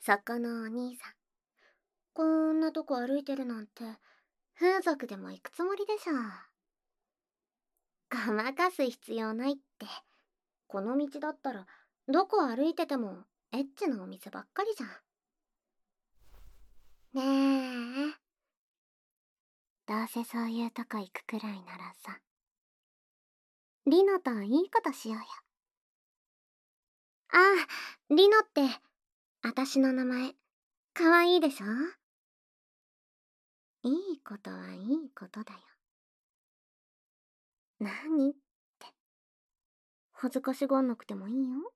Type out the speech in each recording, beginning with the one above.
そこのお兄さん、こんなとこ歩いてるなんて、風俗でも行くつもりでしょ。ごまかす必要ないって。この道だったら、どこ歩いてても、エッチなお店ばっかりじゃん。ねえ、どうせそういうとこ行くくらいならさ、リノといいことしようよ。ああ、リノって、あたしの名前、かわいいでしょ？いいことはいいことだよ。なにって、恥ずかしがんなくてもいいよ。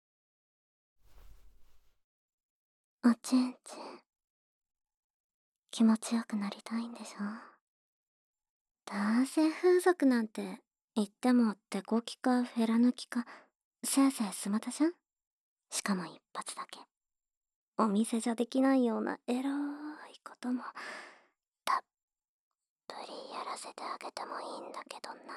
おちんちん、気持ちよくなりたいんでしょ？どうせ風俗なんて、言っても手こきかフェラ抜きか、せいぜいスマタじゃん？しかも一発だけ。お店じゃできないようなエロいことも、たっぷりやらせてあげてもいいんだけどな。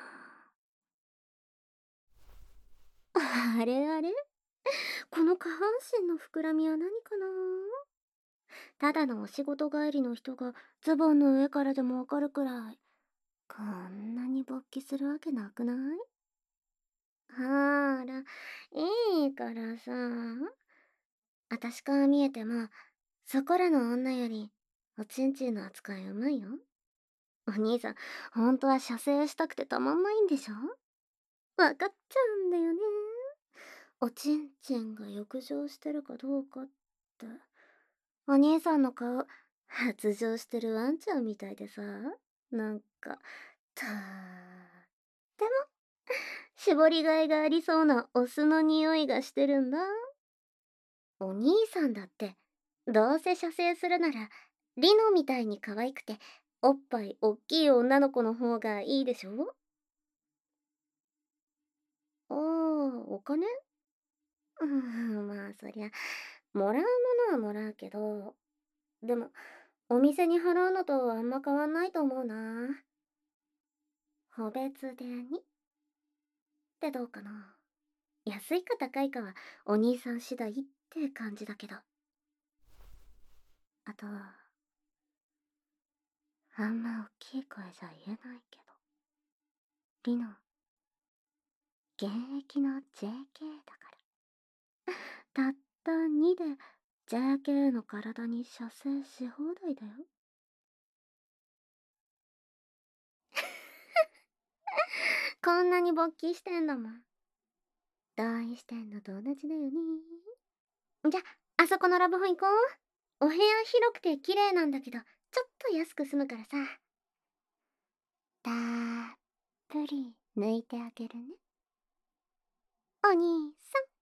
あれあれ、この下半身の膨らみは何かな。ただのお仕事帰りの人がズボンの上からでもわかるくらい。こんなに勃起するわけなくない？ほーら、いいからさ。あたしから見えても、そこらの女より、おちんちんの扱いうまいよ。お兄さん、ほんとは射精したくてたまんないんでしょ？わかっちゃうんだよね。おちんちんが浴場してるかどうかって。お兄さんの顔、発情してるワンちゃんみたいでさ、なんか、とーっても、絞りがいがありそうなオスの匂いがしてるんだ。お兄さんだって、どうせ射精するなら、リノみたいに可愛くて、おっぱいおっきい女の子の方がいいでしょ？ああ、お金？うん、まあそりゃ、もらうものはもらうけど、でも、お店に払うのとあんま変わんないと思うな。個別でにってどうかな。安いか高いかはお兄さん次第って感じだけど。あと、あんま大きい声じゃ言えないけど。リノ、現役の JK だから。たった2で JK の体に射精し放題だよ。こんなに勃起してんだもん。同意してんのと同じだよね。じゃ、あそこのラブホ行こう。お部屋広くて綺麗なんだけど、ちょっと安く済むからさ。たっぷり抜いてあげるね。お兄さん。